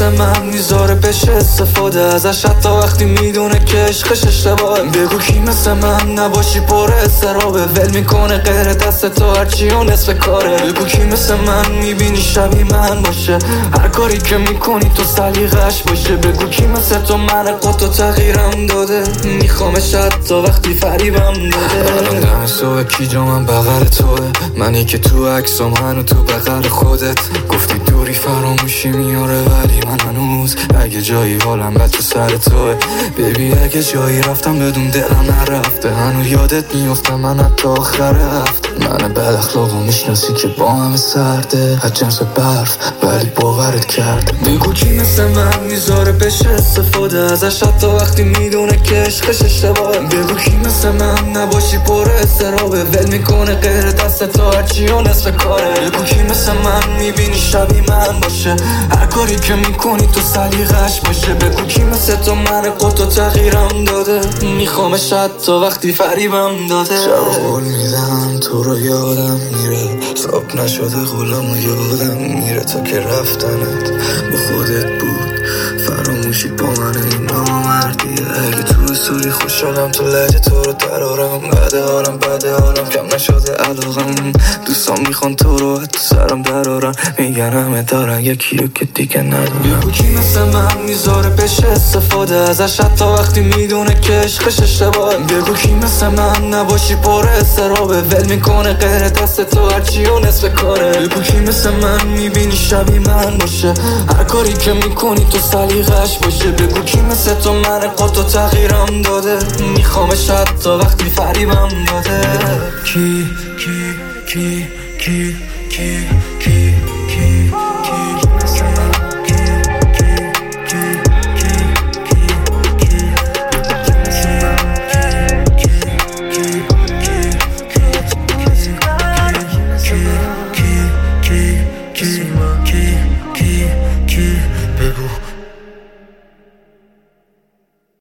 مثل من میذاره بشه استفاده ازش حتی وقتی میدونه که عشقش اشتباهه. بگو کی مثل من نباشی پر استرابه، ول میکنه غیر دست تو هرچی و نصف کاره. بگو کی مثل من میبینی شبیه من باشه، هر کاری که میکنی تو سلیقش باشه. بگو کی مثل تو من قطع تغییرم داده، میخوامش حتی وقتی فریبم داده. الان دم صبح کی جا من بغل توه، منی که تو عکسام هنو تو بغل خودت. گفتی دوری فراموشی میاره ولی من هنوز اگه جایی حالم بد تو سر توه. ببی اگه جایی رفتم بدون دلم نرفته، هنو یادت میفتم من حتی آخر هفته. من بد اخلاقو میشناسی که با همه سرده، از جنس برف ولی باورت کرده. بگو کی مثل من میذاره بشه استفاده ازش حتی وقتی میدونه که عشقش اشتباهه. بگو کی مثل من نباشی پر استرابه، ول میکنه غیر دست تو هرچی و نصف کاره. بگو کی مثل من میبینی شبیه من باشه، هر کاری که میکنی تو سلیقش باشه. بگو کی مثل تو من قطع تغییرم داده، میخوامش حتی وقتی فریبم داده. شب قول میدم تو رو یادم میره، صاحب نشده غلام یادم میره تا که رفتنت با خودت بود. فراموشی با من این نامردیه، اگه تو اصولی خوش شدم تو لحجه تو رو درارم. بده حالم کم نشده علاقم، دوستان میخوان تو رو تو سرم درارن، میگن همه دارن یکیو که دیگه ندارم. بگو کی مثل من میذاره بشه استفاده ازش حتی وقتی میدونه که عشقش اشتباهه. بگو کی مثل من نباشی پر استرابه، ول میکنه غیر دست تو هرچی و نصف کاره. بگو کی مثل من میبینی شبیه من باشه، هر کاری که میکنی تو سلیقش باشه. بگو کی مثل تو من قطع تغییرم داده، میخوامش حتی وقتی فریبم داده. کی